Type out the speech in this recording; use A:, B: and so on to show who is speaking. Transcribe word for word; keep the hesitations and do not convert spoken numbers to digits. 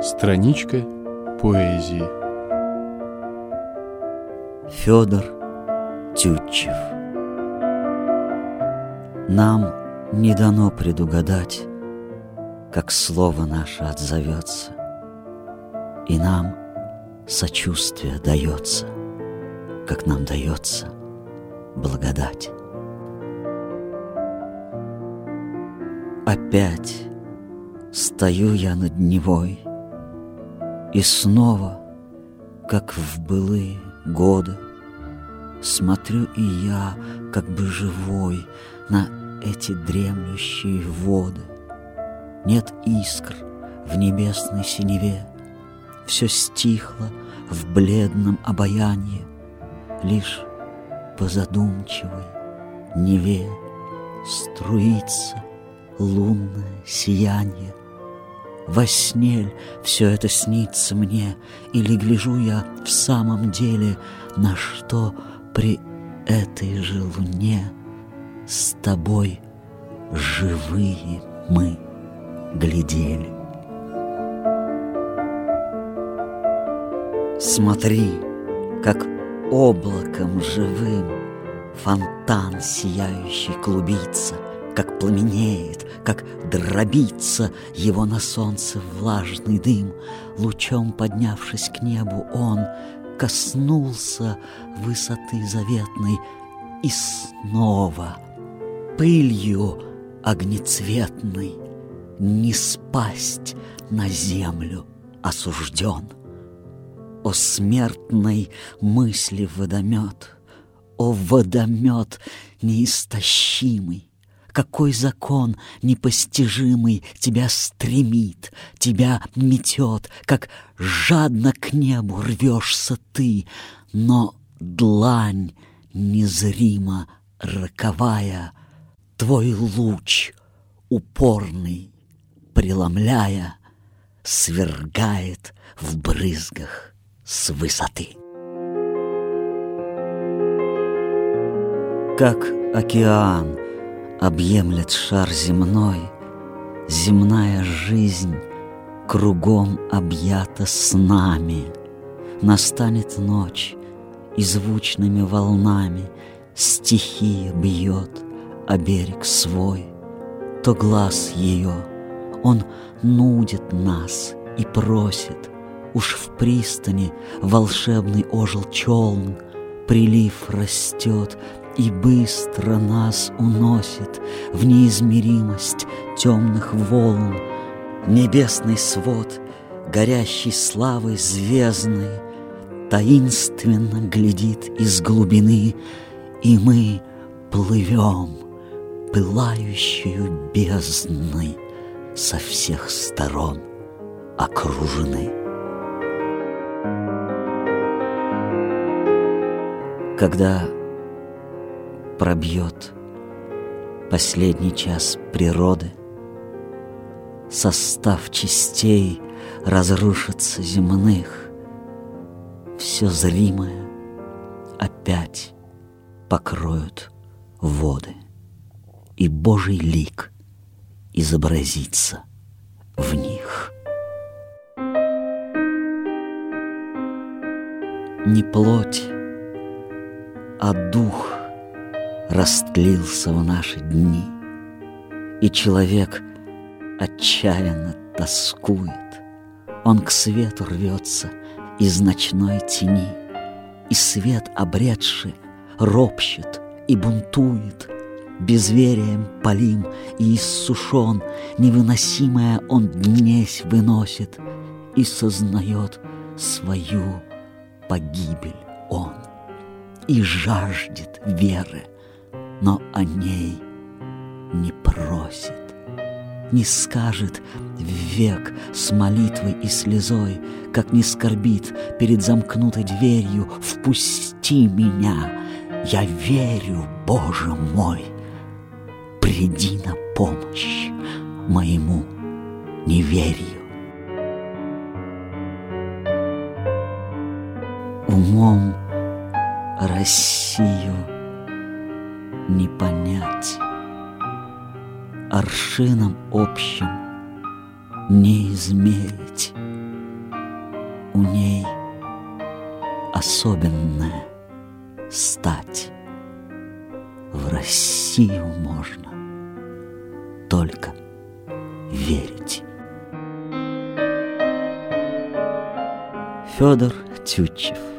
A: Страничка поэзии.
B: Федор Тютчев. Нам не дано предугадать, как слово наше отзовется, и нам сочувствие дается, как нам дается благодать. Опять стою я над Невой, и снова, как в былые годы, смотрю и я, как бы живой, на эти дремлющие воды. Нет искр в небесной синеве, все стихло в бледном обаянии, лишь по задумчивой Неве струится лунное сияние. Во сне ль все это снится мне, или гляжу я в самом деле, на что при этой же луне с тобой живые мы глядели? Смотри, как облаком живым фонтан сияющий клубится, как пламенеет, как дробится его на солнце влажный дым. Лучом поднявшись к небу, он коснулся высоты заветной, и снова пылью огнецветной не спасть на землю осужден. О смертной мысли водомет, о водомет неистощимый! Какой закон непостижимый тебя стремит, тебя метет, как жадно к небу рвешься ты, но длань незримо роковая твой луч упорный, преломляя, свергает в брызгах с высоты. Как океан объемлет шар земной, земная жизнь кругом объята снами. Настанет ночь, и звучными волнами стихия бьет о берег свой. То глаз ее, он нудит нас и просит, уж в пристани волшебный ожил челн, прилив растет и быстро нас уносит в неизмеримость темных волн. Небесный свод, горящий славой звездной, таинственно глядит из глубины, и мы плывем пылающую бездной, со всех сторон окружены. Когда пробьет последний час природы, состав частей разрушится земных, все зримое опять покроют воды, и Божий лик изобразится в них. Не плоть, а дух растлился в наши дни, и человек отчаянно тоскует. Он к свету рвется из ночной тени, и свет, обретший, ропщет и бунтует. Безверием полим и иссушен, невыносимое он днесь выносит, и сознает свою погибель он, и жаждет веры, но о ней не просит, не скажет век с молитвой и слезой, как не скорбит перед замкнутой дверью: «Впусти меня, я верю, Боже мой, приди на помощь моему неверию». Умом Россию не понять, аршином общим не измерить, у ней особенная стать. В Россию можно только верить. Федор Тютчев.